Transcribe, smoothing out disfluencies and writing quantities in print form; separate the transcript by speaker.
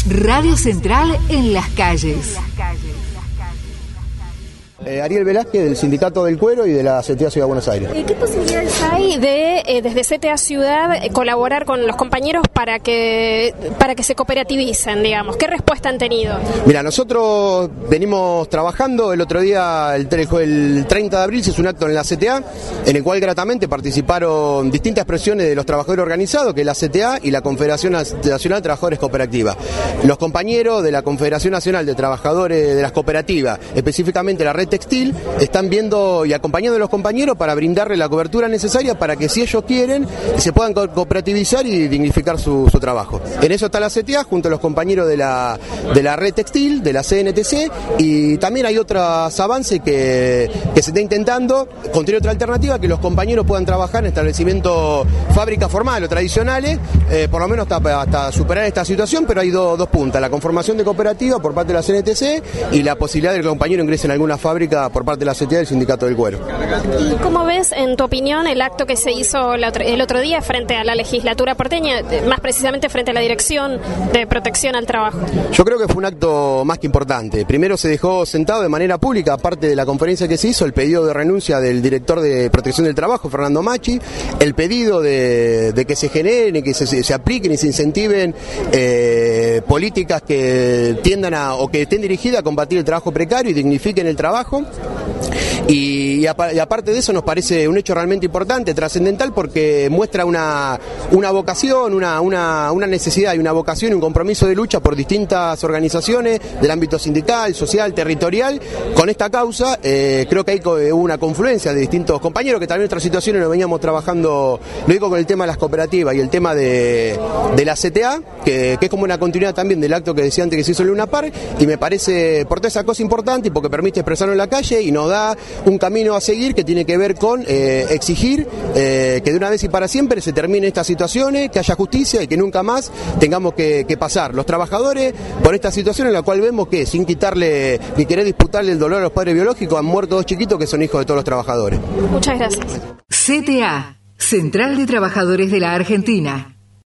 Speaker 1: Radio Central en las calles.
Speaker 2: Ariel Velázquez, del Sindicato del Cuero y de la CTA Ciudad de Buenos Aires.
Speaker 3: ¿Qué posibilidades hay de, desde CTA Ciudad, colaborar con los compañeros para que se cooperativicen, digamos? ¿Qué respuesta han tenido?
Speaker 2: Mira, nosotros venimos trabajando. El otro día, el 30 de abril, se hizo un acto en la CTA, en el cual gratamente participaron distintas expresiones de los trabajadores organizados, que es la CTA y la Confederación Nacional de Trabajadores Cooperativas. Los compañeros de la Confederación Nacional de Trabajadores de las Cooperativas, específicamente la Red Textil, están viendo y acompañando a los compañeros para brindarle la cobertura necesaria para que, si ellos quieren, se puedan cooperativizar y dignificar su trabajo. En eso está la CTA, junto a los compañeros de la Red Textil, de la CNTC, y también hay otros avances que se está intentando, contener otra alternativa, que los compañeros puedan trabajar en establecimientos, fábricas formales o tradicionales, por lo menos hasta superar esta situación, pero hay dos puntas: la conformación de cooperativa por parte de la CNTC y la posibilidad de que el compañero ingrese en alguna fábrica por parte de la CTA del Sindicato del Cuero.
Speaker 3: ¿Y cómo ves, en tu opinión, el acto que se hizo el otro día frente a la legislatura porteña, más precisamente frente a la Dirección de Protección al Trabajo?
Speaker 2: Yo creo que fue un acto más que importante. Primero se dejó sentado de manera pública, aparte de la conferencia que se hizo, el pedido de renuncia del director de Protección del Trabajo, Fernando Macchi, el pedido de que se generen y que se apliquen y se incentiven políticas que tiendan o que estén dirigidas a combatir el trabajo precario y dignifiquen el trabajo. Y aparte de eso, nos parece un hecho realmente importante, trascendental, porque muestra una vocación, una necesidad y una vocación y un compromiso de lucha por distintas organizaciones del ámbito sindical, social, territorial con esta causa. Creo que hay hubo una confluencia de distintos compañeros que también en otras situaciones nos veníamos trabajando, lo digo, con el tema de las cooperativas y el tema de la CTA, que es como una continuidad también del acto que decía antes que se hizo en Luna Park, y me parece por toda esa cosa importante y porque permite expresarlo en la calle y nos da un camino a seguir que tiene que ver con exigir que de una vez y para siempre se terminen estas situaciones, que haya justicia y que nunca más tengamos que pasar los trabajadores por esta situación en la cual vemos que, sin quitarle ni querer disputarle el dolor a los padres biológicos, han muerto 2 chiquitos que son hijos de todos los trabajadores.
Speaker 3: Muchas gracias.
Speaker 1: CTA, Central de Trabajadores de la Argentina.